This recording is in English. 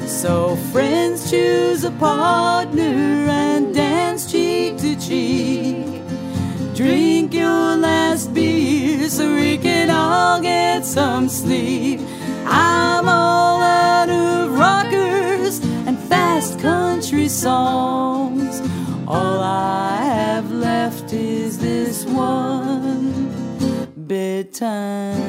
So friends, choose a partner and dance cheek to cheek. Drink your last beer so we can all get some sleep. I'm all out of rockers and fast country songs. All I have left is this one bedtime